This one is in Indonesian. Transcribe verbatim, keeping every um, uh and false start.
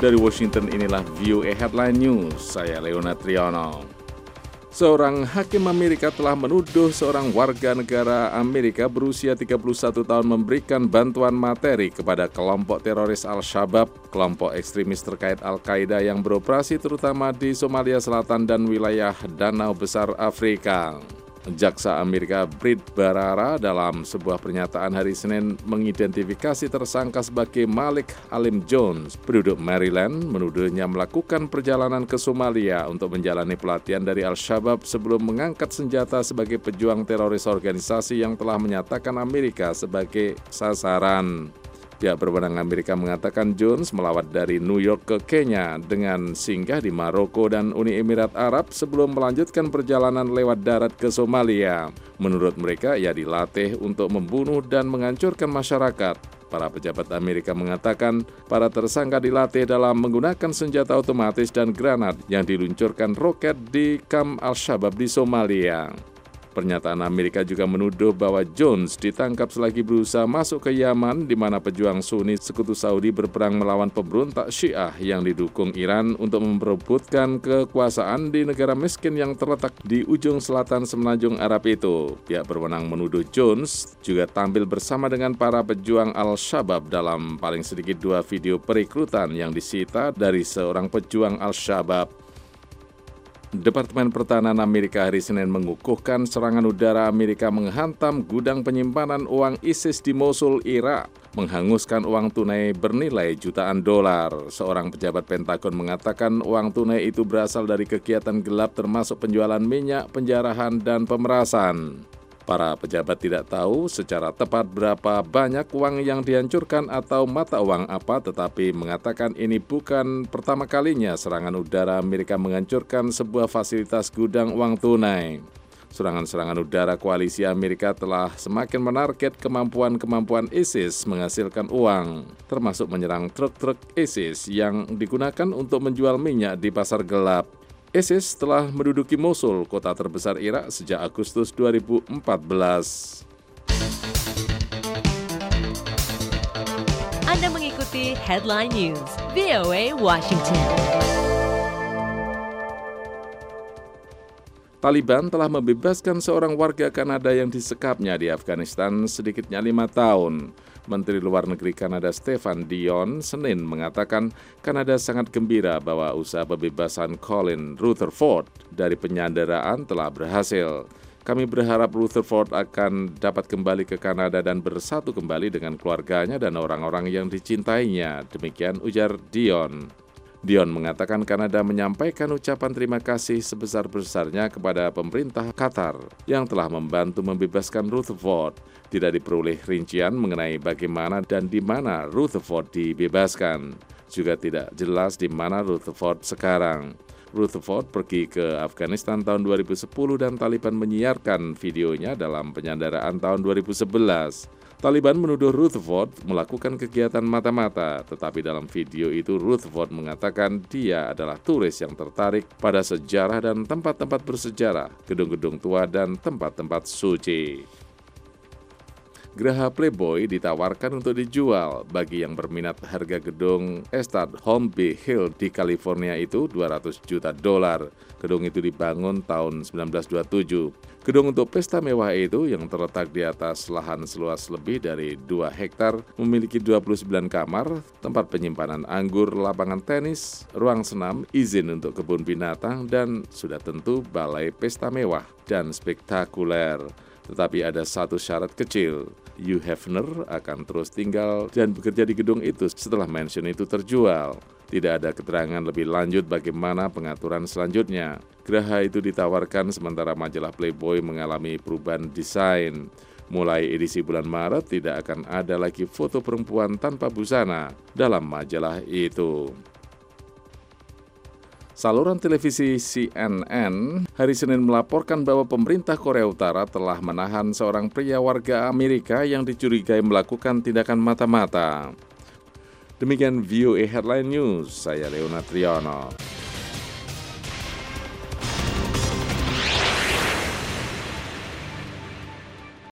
Dari Washington, inilah V O A Headline News, saya Leona Triano. Seorang hakim Amerika telah menuduh seorang warga negara Amerika berusia tiga puluh satu tahun memberikan bantuan materi kepada kelompok teroris Al-Shabaab, kelompok ekstremis terkait Al-Qaeda yang beroperasi terutama di Somalia Selatan dan wilayah Danau Besar Afrika. Jaksa Amerika Britt Barara dalam sebuah pernyataan hari Senin mengidentifikasi tersangka sebagai Malik Alim Jones, penduduk Maryland, menuduhnya melakukan perjalanan ke Somalia untuk menjalani pelatihan dari Al-Shabaab sebelum mengangkat senjata sebagai pejuang teroris organisasi yang telah menyatakan Amerika sebagai sasaran. Pihak berwenang Amerika mengatakan Jones melawat dari New York ke Kenya dengan singgah di Maroko dan Uni Emirat Arab sebelum melanjutkan perjalanan lewat darat ke Somalia. Menurut mereka, ia dilatih untuk membunuh dan menghancurkan masyarakat. Para pejabat Amerika mengatakan para tersangka dilatih dalam menggunakan senjata otomatis dan granat yang diluncurkan roket di kamp Al-Shabaab di Somalia. Pernyataan Amerika juga menuduh bahwa Jones ditangkap selagi berusaha masuk ke Yaman di mana pejuang Sunni Sekutu Saudi berperang melawan pemberontak Syiah yang didukung Iran untuk memperebutkan kekuasaan di negara miskin yang terletak di ujung selatan semenanjung Arab itu. Pihak berwenang menuduh Jones juga tampil bersama dengan para pejuang Al-Shabaab dalam paling sedikit dua video perekrutan yang disita dari seorang pejuang Al-Shabaab. Departemen Pertahanan Amerika hari Senin mengukuhkan serangan udara Amerika menghantam gudang penyimpanan uang ISIS di Mosul, Irak, menghanguskan uang tunai bernilai jutaan dolar. Seorang pejabat Pentagon mengatakan uang tunai itu berasal dari kegiatan gelap termasuk penjualan minyak, penjarahan, dan pemerasan. Para pejabat tidak tahu secara tepat berapa banyak uang yang dihancurkan atau mata uang apa, tetapi mengatakan ini bukan pertama kalinya serangan udara Amerika menghancurkan sebuah fasilitas gudang uang tunai. Serangan-serangan udara koalisi Amerika telah semakin menarget kemampuan-kemampuan ISIS menghasilkan uang, termasuk menyerang truk-truk ISIS yang digunakan untuk menjual minyak di pasar gelap. ISIS telah menduduki Mosul, kota terbesar Irak, sejak Agustus dua ribu empat belas. Anda mengikuti Headline News, V O A Washington. Taliban telah membebaskan seorang warga Kanada yang disekapnya di Afghanistan sedikitnya lima tahun. Menteri Luar Negeri Kanada Stefan Dion Senin mengatakan Kanada sangat gembira bahwa usaha pembebasan Colin Rutherford dari penyanderaan telah berhasil. Kami berharap Rutherford akan dapat kembali ke Kanada dan bersatu kembali dengan keluarganya dan orang-orang yang dicintainya, demikian ujar Dion. Dion mengatakan Kanada menyampaikan ucapan terima kasih sebesar-besarnya kepada pemerintah Qatar yang telah membantu membebaskan Rutherford. Tidak diperoleh rincian mengenai bagaimana dan di mana Rutherford dibebaskan. Juga tidak jelas di mana Rutherford sekarang. Rutherford pergi ke Afghanistan tahun dua ribu sepuluh dan Taliban menyiarkan videonya dalam penyanderaan tahun dua ribu sebelas. Taliban menuduh Rutherford melakukan kegiatan mata-mata, tetapi dalam video itu Rutherford mengatakan dia adalah turis yang tertarik pada sejarah dan tempat-tempat bersejarah, gedung-gedung tua dan tempat-tempat suci. Geraha Playboy ditawarkan untuk dijual. Bagi yang berminat, harga gedung Estate Home Bay Hill di California itu dua ratus juta dolar. Gedung itu dibangun tahun seribu sembilan ratus dua puluh tujuh. Gedung untuk pesta mewah itu yang terletak di atas lahan seluas lebih dari dua hektar, memiliki dua puluh sembilan kamar, tempat penyimpanan anggur, lapangan tenis, ruang senam, izin untuk kebun binatang, dan sudah tentu balai pesta mewah dan spektakuler. Tetapi ada satu syarat kecil, Hugh Hefner akan terus tinggal dan bekerja di gedung itu setelah mansion itu terjual. Tidak ada keterangan lebih lanjut bagaimana pengaturan selanjutnya. Geraha itu ditawarkan sementara majalah Playboy mengalami perubahan desain. Mulai edisi bulan Maret tidak akan ada lagi foto perempuan tanpa busana dalam majalah itu. Saluran televisi C N N hari Senin melaporkan bahwa pemerintah Korea Utara telah menahan seorang pria warga Amerika yang dicurigai melakukan tindakan mata-mata. Demikian V O A Headline News, saya Leona Triano.